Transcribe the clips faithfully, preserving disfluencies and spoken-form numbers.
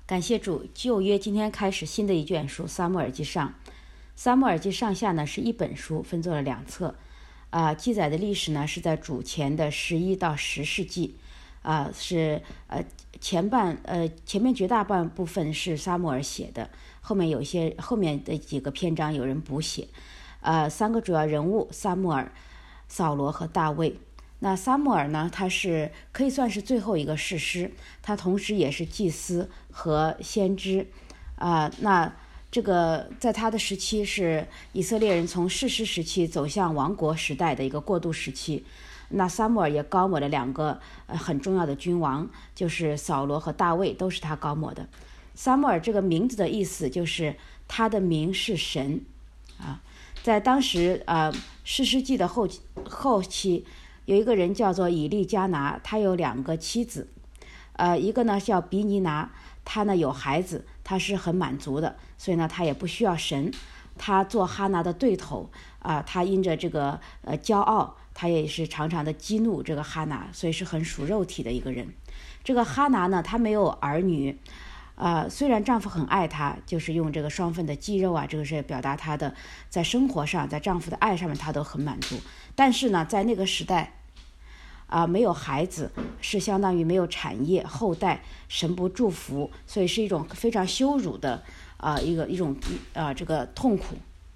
感谢主，旧约今天开始新的一卷书《撒母耳记上》。《撒母耳记上下》呢是一本书，分作了两册，啊、呃，记载的历史呢是在主前的十一到十世纪，啊、呃，是呃前半呃前面绝大半部分是撒母耳写的，后面有一些后面的几个篇章有人补写，呃，三个主要人物撒母耳、扫罗和大卫。那撒母耳呢，他是可以算是最后一个士师，他同时也是祭司和先知，啊、呃，那这个在他的时期是以色列人从士师时期走向王国时代的一个过渡时期。那撒母耳也膏抹了两个呃很重要的君王，就是扫罗和大卫，都是他膏抹的。撒母耳这个名字的意思就是他的名是神啊，在当时呃士师记的后后期。有一个人叫做以利加拿，他有两个妻子，呃，一个呢叫比尼拿，他呢有孩子，他是很满足的，所以呢他也不需要神，他做哈拿的对头啊、呃，他因着这个呃骄傲，他也是常常的激怒这个哈拿，所以是很属肉体的一个人。这个哈拿呢，他没有儿女，呃，虽然丈夫很爱她，就是用这个双份的肌肉啊，这个是表达她的在生活上，在丈夫的爱上面，她都很满足。但是呢，在那个时代。啊、呃，没有孩子是相当于没有产业后代，神不祝福，所以是一种非常羞辱的啊、呃、一个一种啊、呃、这个痛苦。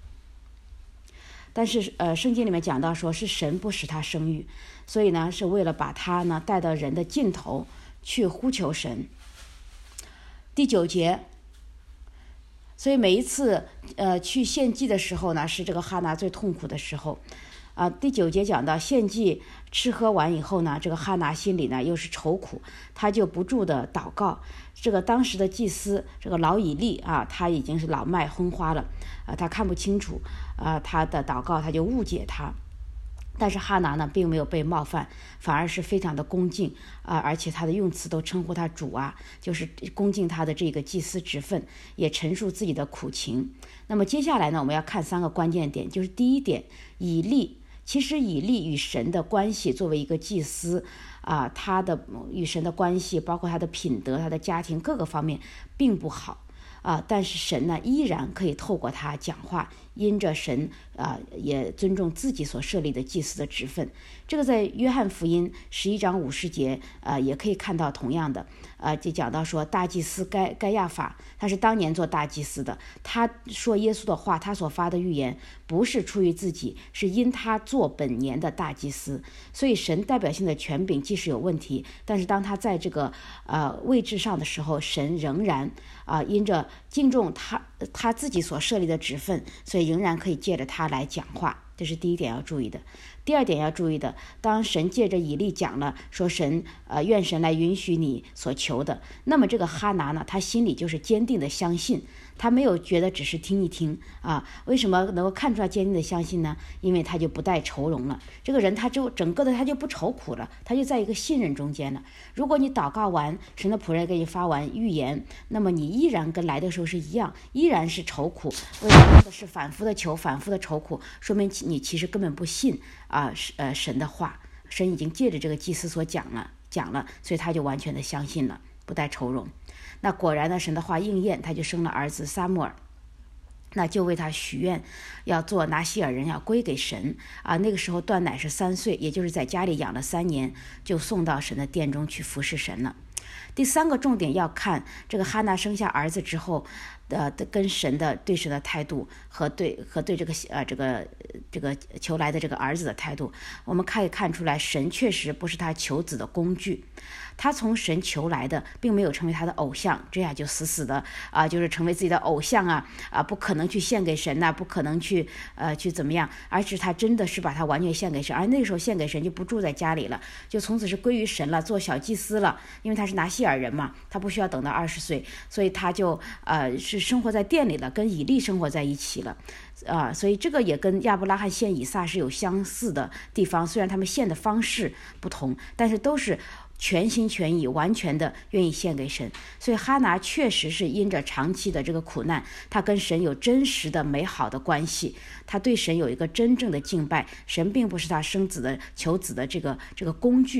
但是呃，圣经里面讲到说是神不使他生育，所以呢是为了把他呢带到人的尽头去呼求神。第九节，所以每一次呃去献祭的时候呢，是这个哈拿最痛苦的时候。啊，第九节讲到献祭吃喝完以后呢，这个哈拿心里呢又是愁苦，他就不住的祷告。这个当时的祭司这个老以利啊，他已经是老迈昏花了，啊，他看不清楚，啊，他的祷告他就误解他。但是哈拿呢，并没有被冒犯，反而是非常的恭敬啊、呃，而且他的用词都称呼他主啊，就是恭敬他的这个祭司职分，也陈述自己的苦情。那么接下来呢，我们要看三个关键点，就是第一点，以利。其实以利与神的关系，作为一个祭司啊，他的与神的关系，包括他的品德、他的家庭各个方面，并不好啊。但是神呢，依然可以透过他讲话，因着神啊，也尊重自己所设立的祭司的职分。这个在约翰福音十一章五十节啊，也可以看到同样的啊，就讲到说大祭司该该亚法，他是当年做大祭司的，他说耶稣的话，他所发的预言不是出于自己，是因他做本年的大祭司。所以神代表性的权柄即使有问题，但是当他在这个呃位置上的时候，神仍然啊、呃、因着敬重他他自己所设立的职分，所以仍然可以借着他来讲话。这是第一点要注意的。第二点要注意的，当神借着以利讲了说神呃愿神来允许你所求的，那么这个哈拿呢，他心里就是坚定的相信，他没有觉得只是听一听啊。为什么能够看出来坚定的相信呢？因为他就不带愁容了，这个人他就整个的他就不愁苦了，他就在一个信任中间了。如果你祷告完，神的仆人给你发完预言，那么你依然跟来的时候是一样，依然是愁苦，为了是反复的求，反复的愁苦，说明你其实根本不信啊，呃神的话，神已经借着这个祭司所讲了讲了，所以他就完全的相信了，不带愁容。那果然呢，神的话应验，他就生了儿子撒母耳，那就为他许愿，要做拿西尔人，要归给神啊。那个时候断奶是三岁，也就是在家里养了三年，就送到神的殿中去服侍神了。第三个重点要看这个哈拿生下儿子之后，呃，跟神的对神的态度和对和对这个呃这个这个求来的这个儿子的态度，我们可以看出来，神确实不是他求子的工具，他从神求来的，并没有成为他的偶像，这样就死死的啊、呃，就是成为自己的偶像啊啊、呃，不可能去献给神呐、啊，不可能去呃去怎么样，而是他真的是把他完全献给神，而那个时候献给神就不住在家里了，就从此是归于神了，做小祭司了，因为他是拿西尔人嘛，他不需要等到二十岁，所以他就呃是生活在店里了，跟以利生活在一起了，啊、呃，所以这个也跟亚伯拉罕献以撒是有相似的地方，虽然他们献的方式不同，但是都是全心全意完全的愿意献给神。所以哈拿确实是因着长期的这个苦难，他跟神有真实的美好的关系，他对神有一个真正的敬拜，神并不是他生子的求子的这个这个工具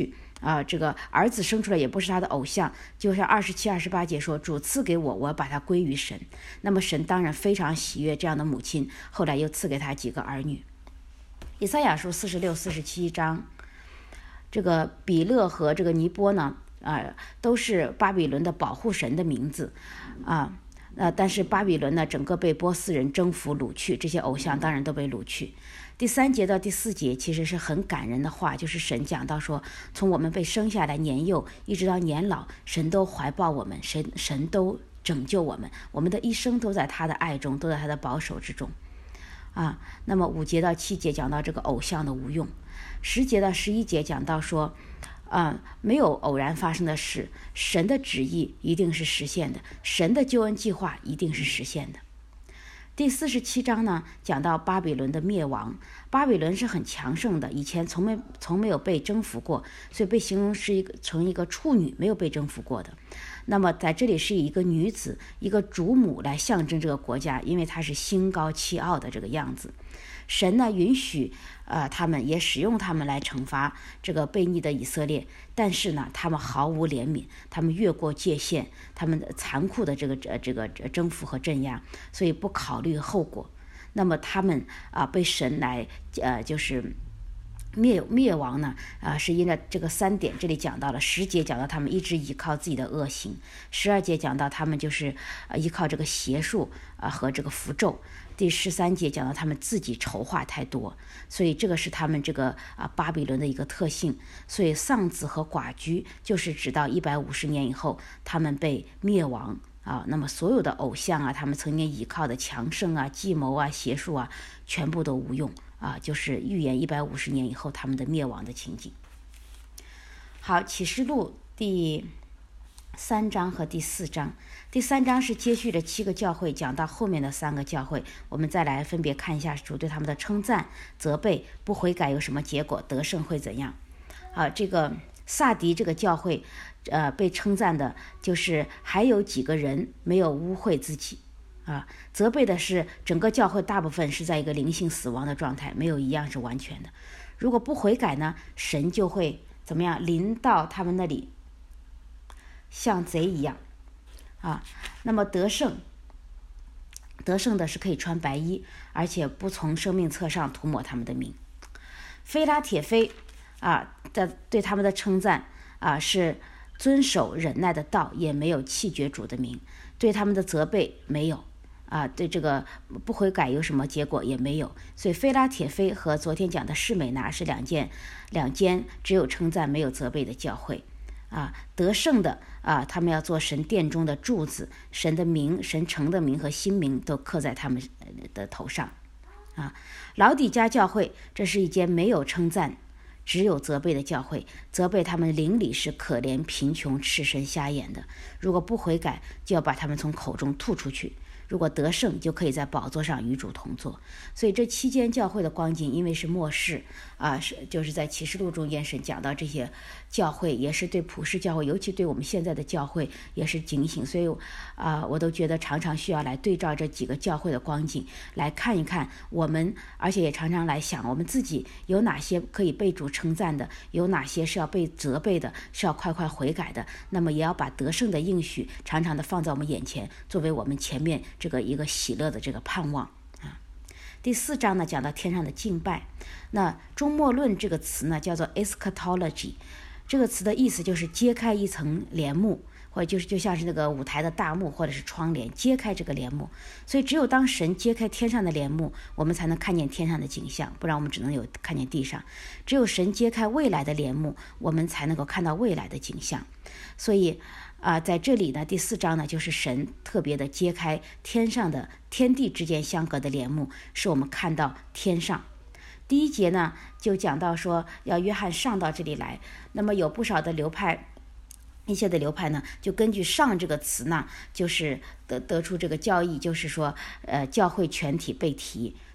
啊、呃，这个儿子生出来也不是他的偶像，就像二十七、二十八节说，主赐给我，我要把它归于神。那么神当然非常喜悦这样的母亲，后来又赐给他几个儿女。以赛亚书四十六、四十七章，这个比勒和这个尼波呢，啊、呃，都是巴比伦的保护神的名字，啊、呃，呃，但是巴比伦呢，整个被波斯人征服掳去，这些偶像当然都被掳去。第三节到第四节其实是很感人的话，就是神讲到说，从我们被生下来年幼一直到年老，神都怀抱我们，神神都拯救我们，我们的一生都在他的爱中，都在他的保守之中。啊，那么五节到七节讲到这个偶像的无用，十节到十一节讲到说，啊，没有偶然发生的事，神的旨意一定是实现的，神的救恩计划一定是实现的。第四十七章呢，讲到巴比伦的灭亡。巴比伦是很强盛的，以前从没从没有被征服过，所以被形容是一个成一个处女，没有被征服过的。那么在这里是以一个女子，一个主母来象征这个国家，因为她是心高气傲的这个样子。神呢允许呃他们也使用他们来惩罚这个悖逆的以色列，但是呢他们毫无怜悯，他们越过界限，他们残酷的这个呃这个征服和镇压，所以不考虑后果。那么他们啊、呃、被神来呃就是灭灭亡呢啊、呃、是因为这个三点，这里讲到了十节讲到他们一直依靠自己的恶行，十二节讲到他们就是呃依靠这个邪术啊、呃、和这个符咒，第十三节讲到他们自己筹划太多，所以这个是他们这个啊巴比伦的一个特性。所以丧子和寡居就是直到一百五十年以后他们被灭亡啊。那么所有的偶像啊，他们曾经依靠的强盛啊、计谋啊、邪术啊，全部都无用啊，就是预言一百五十年以后他们的灭亡的情景。好，启示录第三章和第四章。第三章是接续着七个教会，讲到后面的三个教会，我们再来分别看一下主对他们的称赞、责备，不悔改有什么结果，得胜会怎样。啊，这个萨迪这个教会呃，被称赞的就是还有几个人没有污秽自己啊，责备的是整个教会大部分是在一个灵性死亡的状态，没有一样是完全的。如果不悔改呢，神就会怎么样临到他们那里，像贼一样啊。那么得胜得胜的是可以穿白衣，而且不从生命册上涂抹他们的名。非拉铁非啊的对他们的称赞啊是遵守忍耐的道，也没有弃绝主的名。对他们的责备没有啊，对这个不悔改有什么结果也没有。所以非拉铁非和昨天讲的士美拿是两件两间只有称赞没有责备的教会啊。得胜的啊，他们要做神殿中的柱子，神的名、神城的名和新名都刻在他们的头上啊。老底嘉教会，这是一间没有称赞只有责备的教会，责备他们邻里是可怜贫穷赤身瞎眼的，如果不悔改就要把他们从口中吐出去，如果得胜就可以在宝座上与主同坐。所以这期间教会的光景，因为是末世啊，是就是在启示录中间神讲到这些教会，也是对普世教会，尤其对我们现在的教会也是警醒。所以啊，我都觉得常常需要来对照这几个教会的光景，来看一看我们，而且也常常来想我们自己有哪些可以被主称赞的，有哪些是要被责备的，是要快快悔改的。那么也要把得胜的应许常常的放在我们眼前，作为我们前面这个一个喜乐的这个盼望啊。第四章呢，讲到天上的敬拜。那终末论这个词呢，叫做 eschatology， 这个词的意思就是揭开一层帘幕，或者就是就像是那个舞台的大幕或者是窗帘，揭开这个帘幕。所以只有当神揭开天上的帘幕，我们才能看见天上的景象，不然我们只能有看见地上。只有神揭开未来的帘幕，我们才能够看到未来的景象。所以啊、呃，在这里呢，第四章呢，就是神特别的揭开天上的天地之间相隔的帘幕，使我们看到天上。第一节呢，就讲到说要约翰上到这里来，那么有不少的流派。一些的流派呢，就根据上这个词呢，就是得得出这个教义，就是说，呃，教会全体被提。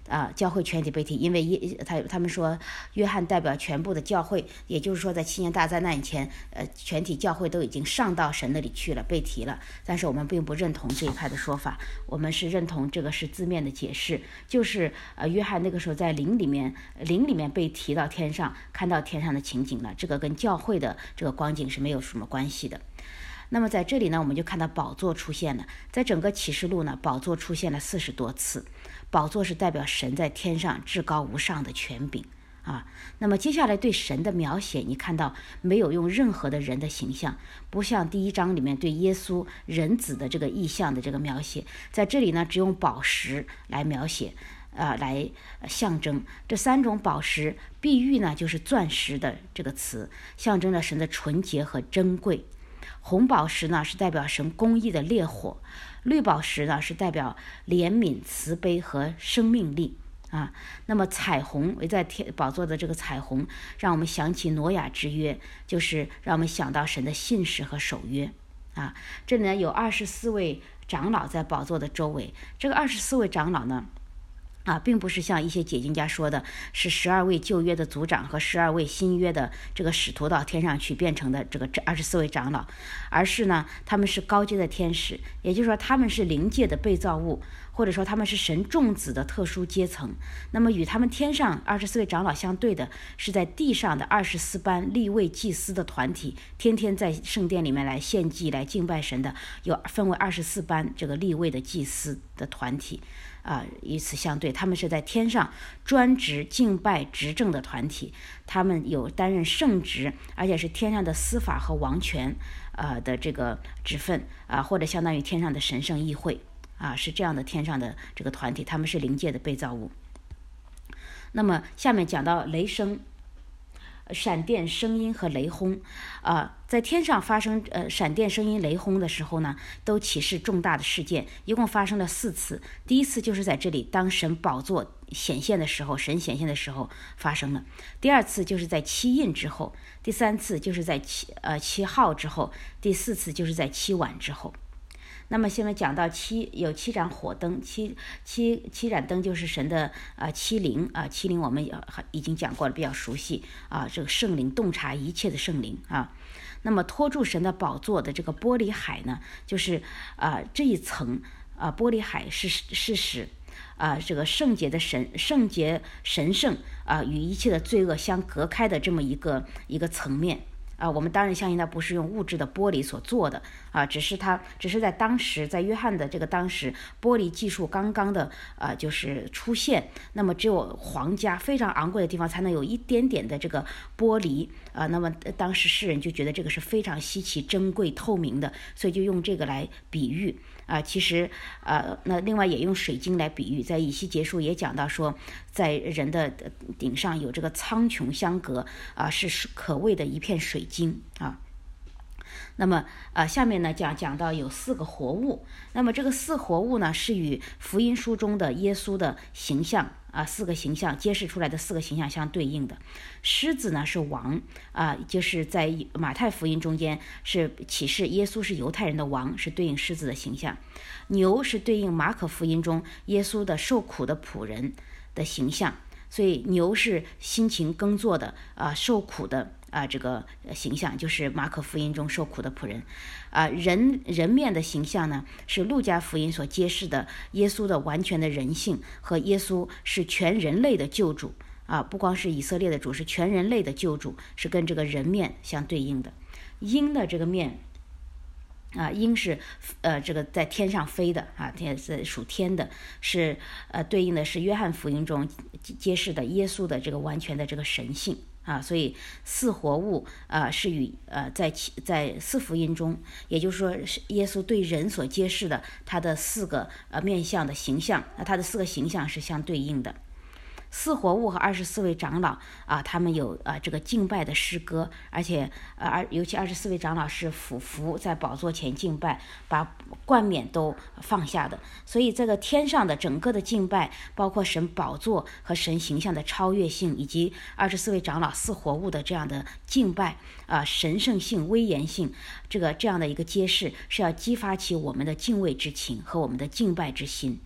啊，教会全体被提，因为耶他他们说约翰代表全部的教会，也就是说在七年大灾难以前，呃，全体教会都已经上到神那里去了，被提了。但是我们并不认同这一派的说法，我们是认同这个是字面的解释，就是呃，约翰那个时候在灵里面，灵里面被提到天上，看到天上的情景了，这个跟教会的这个光景是没有什么关系的。那么在这里呢，我们就看到宝座出现了，在整个启示录呢，宝座出现了四十多次。宝座是代表神在天上至高无上的权柄啊。那么接下来对神的描写，你看到没有用任何的人的形象，不像第一章里面对耶稣人子的这个意象的这个描写，在这里呢只用宝石来描写啊、呃，来象征这三种宝石。碧玉呢就是钻石的这个词，象征着神的纯洁和珍贵。红宝石呢是代表神公义的烈火，绿宝石呢是代表怜悯、慈悲和生命力啊。那么彩虹围在天宝座的这个彩虹，让我们想起挪亚之约，就是让我们想到神的信实和守约啊。这里呢有二十四位长老在宝座的周围，这个二十四位长老呢。啊，并不是像一些解经家说的，是十二位旧约的族长和十二位新约的这个使徒到天上去变成的这个二十四位长老，而是呢，他们是高阶的天使，也就是说他们是灵界的被造物，或者说他们是神众子的特殊阶层。那么与他们天上二十四位长老相对的，是在地上的二十四班利未祭司的团体，天天在圣殿里面来献祭、来敬拜神的，有分为二十四班这个利未的祭司的团体。啊，与此相对，他们是在天上专职敬拜执政的团体，他们有担任圣职，而且是天上的司法和王权呃的这个职分啊，或者相当于天上的神圣议会啊，是这样的天上的这个团体，他们是灵界的被造物。那么下面讲到雷声、闪电、声音和雷轰，啊，在天上发生呃闪电、声音、雷轰的时候呢，都启示重大的事件，一共发生了四次。第一次就是在这里，当神宝座显现的时候，神显现的时候发生了。第二次就是在七印之后，第三次就是在七呃七号之后，第四次就是在七晚之后。那么现在讲到七有七盏火灯，七七七盏灯就是神的呃七灵啊，七灵我们已经讲过了，比较熟悉啊，这个圣灵洞察一切的圣灵啊。那么托住神的宝座的这个玻璃海呢，就是啊这一层啊玻璃海是是使啊这个圣洁的神圣洁神圣啊与一切的罪恶相隔开的这么一个一个层面。啊，我们当然相信它不是用物质的玻璃所做的啊，只是它只是在当时，在约翰的这个当时，玻璃技术刚刚的呃就是出现，那么只有皇家非常昂贵的地方才能有一点点的这个玻璃啊，那么当时世人就觉得这个是非常稀奇、珍贵、透明的，所以就用这个来比喻啊。其实呃，那另外也用水晶来比喻，在以西结书也讲到说，在人的顶上有这个苍穹相隔啊，是可谓的一片水晶啊。那么呃，下面呢讲讲到有四个活物，那么这个四活物呢是与福音书中的耶稣的形象啊，四个形象揭示出来的四个形象相对应的。狮子呢是王啊，就是在马太福音中间是启示耶稣是犹太人的王，是对应狮子的形象。牛是对应马可福音中耶稣的受苦的仆人的形象，所以牛是辛勤耕作的啊，受苦的啊，这个形象就是马可福音中受苦的仆人啊。人人面的形象呢，是路加福音所揭示的耶稣的完全的人性和耶稣是全人类的救主啊，不光是以色列的主，是全人类的救主，是跟这个人面相对应的。鹰的这个面啊，鹰是呃这个在天上飞的啊，天是属天的，是呃对应的是约翰福音中揭示的耶稣的这个完全的这个神性啊，所以四活物啊是与呃在在四福音中，也就是说是耶稣对人所揭示的他的四个呃面相的形象，那他的四个形象是相对应的。四活物和二十四位长老啊，他们有啊这个敬拜的诗歌，而且呃尤其二十四位长老是俯伏在宝座前敬拜，把冠冕都放下的。所以这个天上的整个的敬拜，包括神宝座和神形象的超越性，以及二十四位长老四活物的这样的敬拜啊，神圣性、威严性，这个这样的一个揭示，是要激发起我们的敬畏之情和我们的敬拜之心。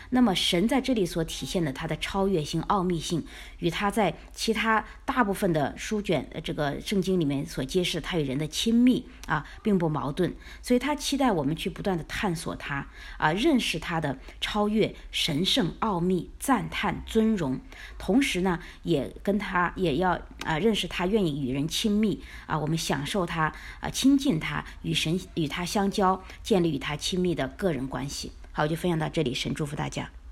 那么神在这里所体现的他的超越性、奥秘性，与他在其他大部分的书卷这个圣经里面所揭示他与人的亲密啊，并不矛盾。所以他期待我们去不断的探索他啊，认识他的超越、神圣、奥秘、赞叹、尊荣，同时呢，也跟他也要啊认识他愿意与人亲密啊，我们享受他啊，亲近他，与神与他相交，建立与他亲密的个人关系。好，我就分享到这里，神祝福大家。